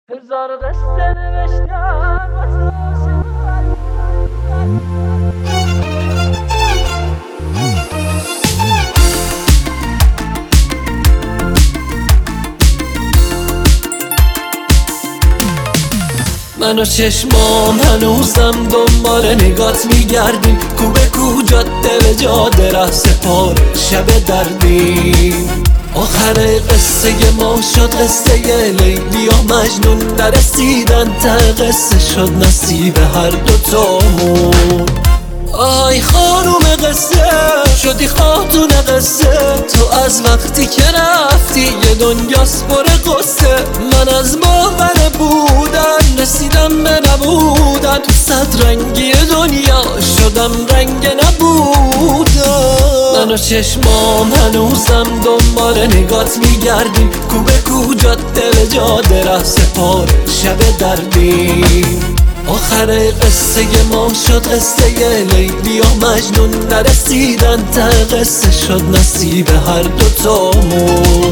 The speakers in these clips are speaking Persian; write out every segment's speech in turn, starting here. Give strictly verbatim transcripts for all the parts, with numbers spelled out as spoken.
هزار قصه نوشتم واسه من و چشمام هنوزم دنبال نگات میگردیم، کو به کو جاده به جاده ره سپار شب دردیم. آخر قصه ما شد قصه لیلی و مجنون، نرسیدن ته قصه شد نصیب هر دوتامون. آی خانوم قصه شدی خاتون قصه، تو از وقتی که رفتی یه دنیاست پر قصه. من از باور بودن رسیدم به نبودن، تو صد رنگی دنیا شدم رنگ نبودن. من و چشمام هنوزم دنبال نگات میگردیم، کو به کو جاده به جاده ره سپار شب دردیم. آخر قصه ما شد قصه لیلی و مجنون، نرسیدن ته قصه شد نصیب هر دوتامون.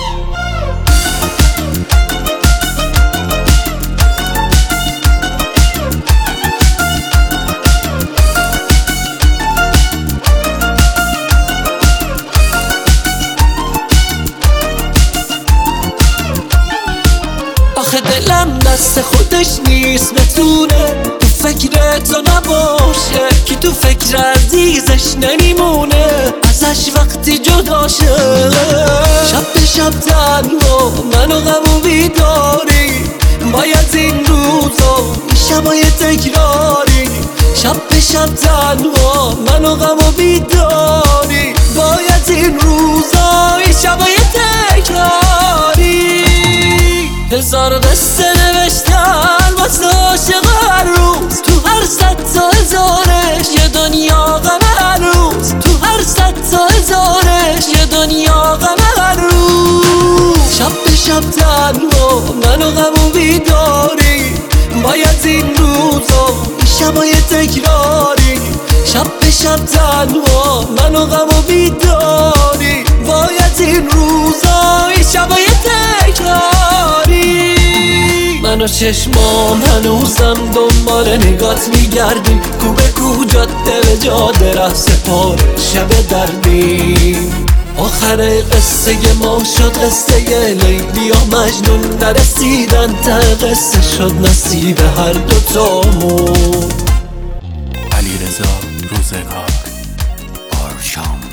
آخه دلم دست خودش نیست بتونه تو فکر تو نباشه، کی تو فکر عزیزش نمیمونه ازش وقتی جدا شه. شب به شب تنها من و غم و بیداری، باید این روزا این شبای تکراری. شب به شب تنها من و غم و بیداری، باید این روزا این شبای تکراری. هزار قصه نوشتن واسه عاشق هر روز، تو هر صد تا هزارش یه دنیا غم هر روز. تو هر صد تا هزارش یه دنیا غم هر روز. شب به شب تنها من و غم و بیداری، باید این روزا این شبای تکراری. شب به شب تنها من و غم و بیداری، باید این روزا این شبای تکراری. من و چشمام هنوزم دنبال نگات میگردیم، کو به کو جاده به جاده ره سپار شب دردیم. آخر قصه ما شد قصه لیلی و مجنون، نرسیدن ته قصه شد نصیب هر دوتامون. علیرضا روزگار آرشام.